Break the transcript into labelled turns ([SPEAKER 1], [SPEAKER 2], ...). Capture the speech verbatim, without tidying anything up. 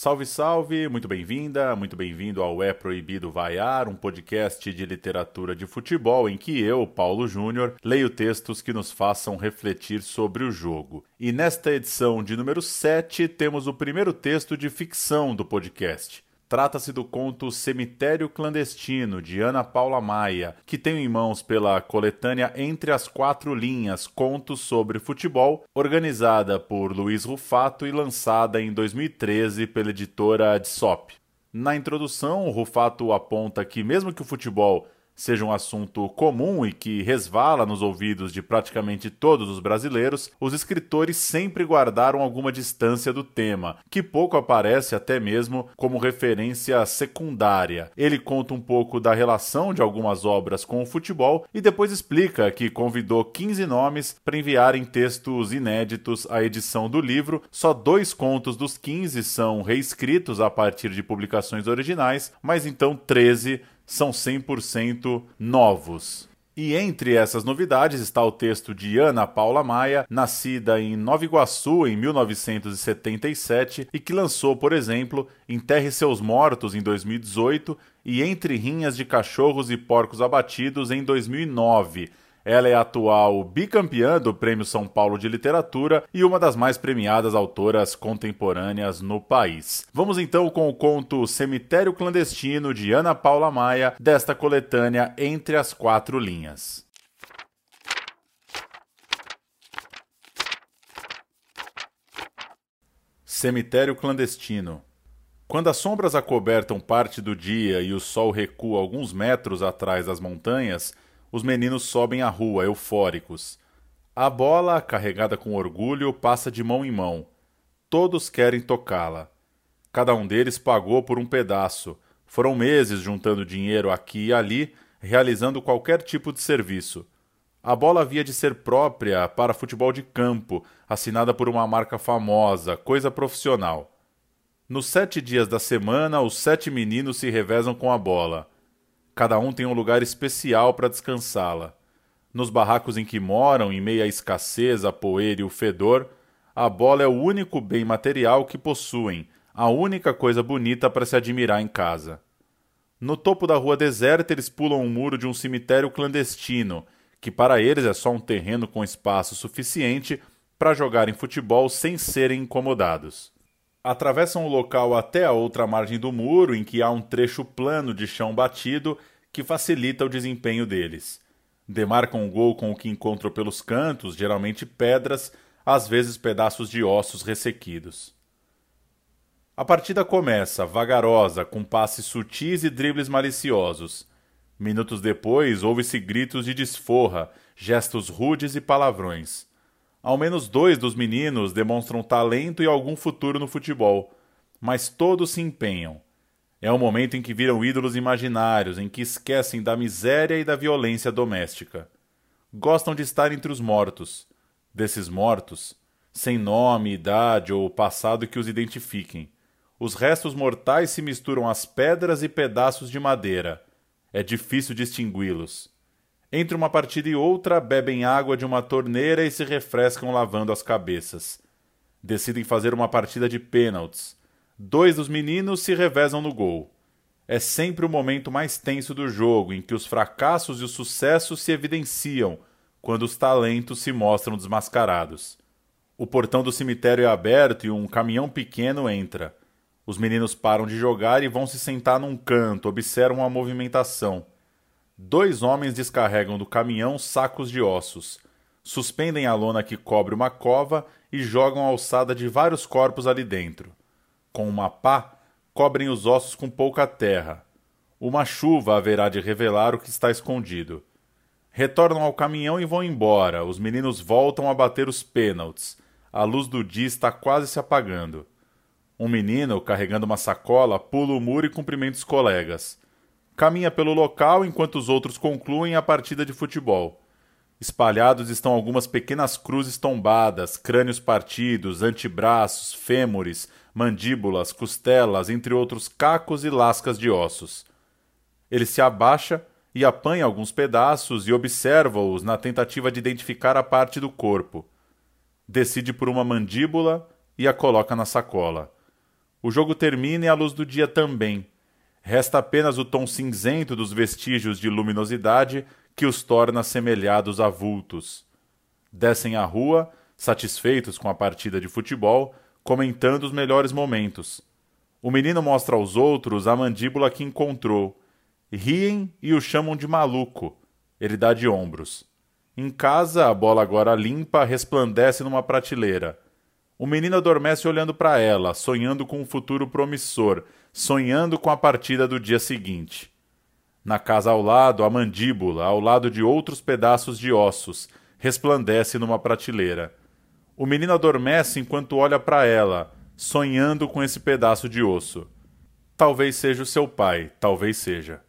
[SPEAKER 1] Salve, salve! Muito bem-vinda, muito bem-vindo ao É Proibido Vaiar, um podcast de literatura de futebol em que eu, Paulo Júnior, leio textos que nos façam refletir sobre o jogo. E nesta edição de número sete, temos o primeiro texto de ficção do podcast. Trata-se do conto Cemitério Clandestino, de Ana Paula Maia, que tenho em mãos pela coletânea Entre as Quatro Linhas, Contos sobre Futebol, organizada por Luiz Rufato e lançada em dois mil e treze pela editora Adsop. Na introdução, o Rufato aponta que mesmo que o futebol seja um assunto comum e que resvala nos ouvidos de praticamente todos os brasileiros, os escritores sempre guardaram alguma distância do tema, que pouco aparece até mesmo como referência secundária. Ele conta um pouco da relação de algumas obras com o futebol e depois explica que convidou quinze nomes para enviarem textos inéditos à edição do livro. Só dois contos dos quinze são reescritos a partir de publicações originais, mas então treze são cem por cento novos. E entre essas novidades está o texto de Ana Paula Maia, nascida em Nova Iguaçu em mil novecentos e setenta e sete e que lançou, por exemplo, Enterre Seus Mortos em dois mil e dezoito e Entre Rinhas de Cachorros e Porcos Abatidos em dois mil e nove. Ela é a atual bicampeã do Prêmio São Paulo de Literatura e uma das mais premiadas autoras contemporâneas no país. Vamos então com o conto Cemitério Clandestino, de Ana Paula Maia, desta coletânea Entre as Quatro Linhas. Cemitério Clandestino. Quando as sombras acobertam parte do dia e o sol recua alguns metros atrás das montanhas, os meninos sobem a rua, eufóricos. A bola, carregada com orgulho, passa de mão em mão. Todos querem tocá-la. Cada um deles pagou por um pedaço. Foram meses juntando dinheiro aqui e ali, realizando qualquer tipo de serviço. A bola havia de ser própria para futebol de campo, assinada por uma marca famosa, coisa profissional. Nos sete dias da semana, os sete meninos se revezam com a bola. Cada um tem um lugar especial para descansá-la. Nos barracos em que moram, em meio à escassez, a poeira e o fedor, a bola é o único bem material que possuem, a única coisa bonita para se admirar em casa. No topo da rua deserta, eles pulam um muro de um cemitério clandestino, que para eles é só um terreno com espaço suficiente para jogarem futebol sem serem incomodados. Atravessam o local até a outra margem do muro, em que há um trecho plano de chão batido que facilita o desempenho deles. Demarcam o gol com o que encontram pelos cantos, geralmente pedras, às vezes pedaços de ossos ressequidos. A partida começa, vagarosa, com passes sutis e dribles maliciosos. Minutos depois, ouve-se gritos de desforra, gestos rudes e palavrões. Ao menos dois dos meninos demonstram talento e algum futuro no futebol, mas todos se empenham. É o momento em que viram ídolos imaginários, em que esquecem da miséria e da violência doméstica. Gostam de estar entre os mortos. Desses mortos, sem nome, idade ou passado que os identifiquem. Os restos mortais se misturam às pedras e pedaços de madeira. É difícil distingui-los. Entre uma partida e outra, bebem água de uma torneira e se refrescam lavando as cabeças. Decidem fazer uma partida de pênaltis. Dois dos meninos se revezam no gol. É sempre o momento mais tenso do jogo, em que os fracassos e os sucessos se evidenciam, quando os talentos se mostram desmascarados. O portão do cemitério é aberto e um caminhão pequeno entra. Os meninos param de jogar e vão se sentar num canto, observam a movimentação. Dois homens descarregam do caminhão sacos de ossos, suspendem a lona que cobre uma cova e jogam a alçada de vários corpos ali dentro. Com uma pá, cobrem os ossos com pouca terra. Uma chuva haverá de revelar o que está escondido. Retornam ao caminhão e vão embora. Os meninos voltam a bater os pênaltis. A luz do dia está quase se apagando. Um menino, carregando uma sacola, pula o muro e cumprimenta os colegas. Caminha pelo local enquanto os outros concluem a partida de futebol. Espalhados estão algumas pequenas cruzes tombadas, crânios partidos, antebraços, fêmures, mandíbulas, costelas, entre outros cacos e lascas de ossos. Ele se abaixa e apanha alguns pedaços e observa-os na tentativa de identificar a parte do corpo. Decide por uma mandíbula e a coloca na sacola. O jogo termina e a luz do dia também. Resta apenas o tom cinzento dos vestígios de luminosidade que os torna assemelhados a vultos. Descem a rua, satisfeitos com a partida de futebol, comentando os melhores momentos. O menino mostra aos outros a mandíbula que encontrou. Riem e o chamam de maluco. Ele dá de ombros. Em casa, a bola agora limpa resplandece numa prateleira. O menino adormece olhando para ela, sonhando com um futuro promissor, sonhando com a partida do dia seguinte. Na casa ao lado, a mandíbula, ao lado de outros pedaços de ossos, resplandece numa prateleira. O menino adormece enquanto olha para ela, sonhando com esse pedaço de osso. Talvez seja o seu pai, talvez seja.